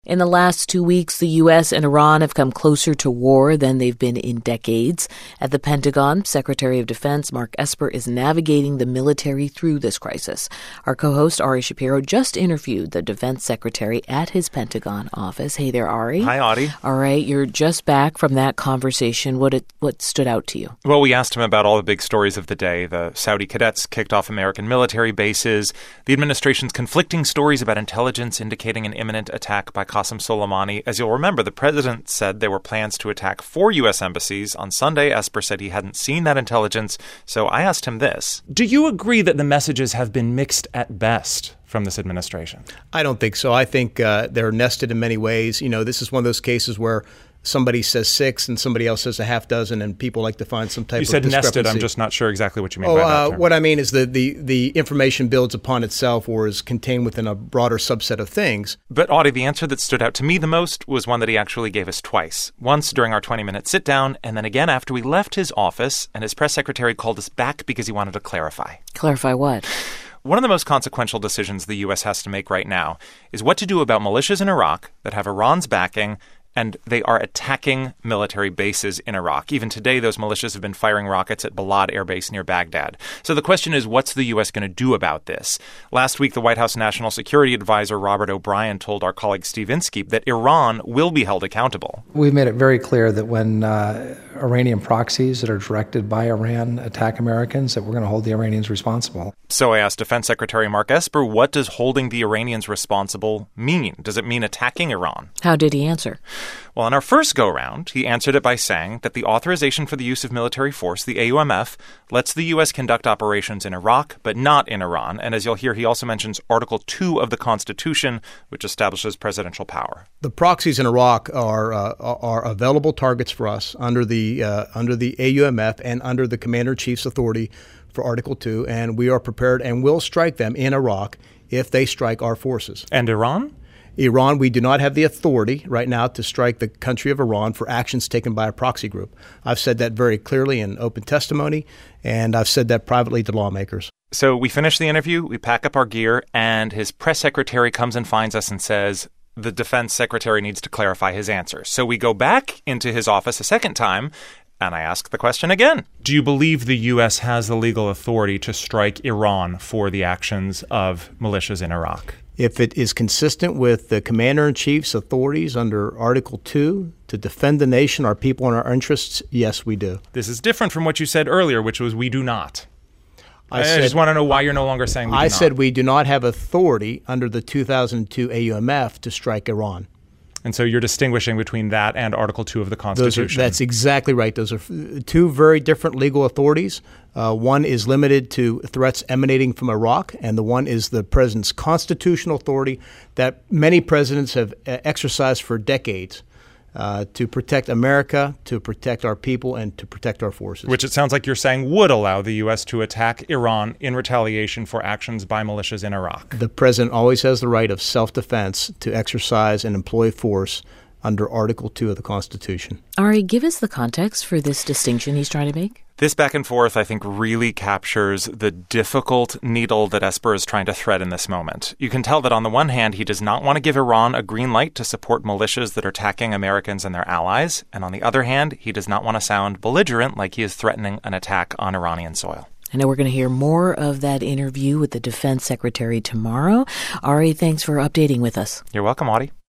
In the last 2 weeks, the U.S. and Iran have come closer to war than they've been in decades. At the Pentagon, Secretary of Defense Mark Esper is navigating the military through this crisis. Our co-host Ari Shapiro just interviewed the Defense Secretary at his Pentagon office. Hey there, Ari. Hi, Audie. All right, you're just back from that conversation. What stood out to you? Well, we asked him about all the big stories of the day. The Saudi cadets kicked off American military bases, the administration's conflicting stories about intelligence indicating an imminent attack by Qasem Soleimani. As you'll remember, the president said there were plans to attack 4 U.S. embassies. On Sunday, Esper said he hadn't seen that intelligence, so I asked him this. Do you agree that the messages have been mixed at best from this administration? I don't think so. I think they're nested in many ways. You know, this is one of those cases where somebody says 6 and somebody else says a half dozen, and people like to find some type of discrepancy. You said nested. I'm just not sure exactly what you mean by that term. What I mean is the information builds upon itself or is contained within a broader subset of things. But, Audie, the answer that stood out to me the most was one that he actually gave us twice. Once during our 20-minute sit-down, and then again after we left his office, and his press secretary called us back because he wanted to clarify. Clarify what? One of the most consequential decisions the U.S. has to make right now is what to do about militias in Iraq that have Iran's backing, and they are attacking military bases in Iraq. Even today, those militias have been firing rockets at Balad Air Base near Baghdad. So the question is, what's the U.S. going to do about this? Last week, the White House National Security Advisor Robert O'Brien told our colleague Steve Inskeep that Iran will be held accountable. We've made it very clear that when Iranian proxies that are directed by Iran attack Americans, that we're going to hold the Iranians responsible. So I asked Defense Secretary Mark Esper, what does holding the Iranians responsible mean? Does it mean attacking Iran? How did he answer? Well, on our first go-round, he answered it by saying that the authorization for the use of military force, the AUMF, lets the U.S. conduct operations in Iraq, but not in Iran. And as you'll hear, he also mentions Article 2 of the Constitution, which establishes presidential power. The proxies in Iraq are available targets for us under the AUMF and under the Commander-in-Chief's authority for Article 2, and we are prepared and will strike them in Iraq if they strike our forces. And Iran? Iran, we do not have the authority right now to strike the country of Iran for actions taken by a proxy group. I've said that very clearly in open testimony, and I've said that privately to lawmakers. So we finish the interview, we pack up our gear, and his press secretary comes and finds us and says the defense secretary needs to clarify his answer. So we go back into his office a second time, and I ask the question again. Do you believe the U.S. has the legal authority to strike Iran for the actions of militias in Iraq? If it is consistent with the Commander-in-Chief's authorities under Article 2 to defend the nation, our people, and our interests, yes, we do. This is different from what you said earlier, which was we do not. I just want to know why you're no longer saying we do not. I said we do not have authority under the 2002 AUMF to strike Iran. And so you're distinguishing between that and Article 2 of the Constitution. That's exactly right. Those are two very different legal authorities. One is limited to threats emanating from Iraq, and the one is the president's constitutional authority that many presidents have exercised for decades to protect America, to protect our people, and to protect our forces. Which it sounds like you're saying would allow the U.S. to attack Iran in retaliation for actions by militias in Iraq. The president always has the right of self-defense to exercise and employ force under Article 2 of the Constitution. Ari, give us the context for this distinction he's trying to make. This back and forth, I think, really captures the difficult needle that Esper is trying to thread in this moment. You can tell that on the one hand, he does not want to give Iran a green light to support militias that are attacking Americans and their allies. And on the other hand, he does not want to sound belligerent like he is threatening an attack on Iranian soil. I know we're going to hear more of that interview with the defense secretary tomorrow. Ari, thanks for updating with us. You're welcome, Audie.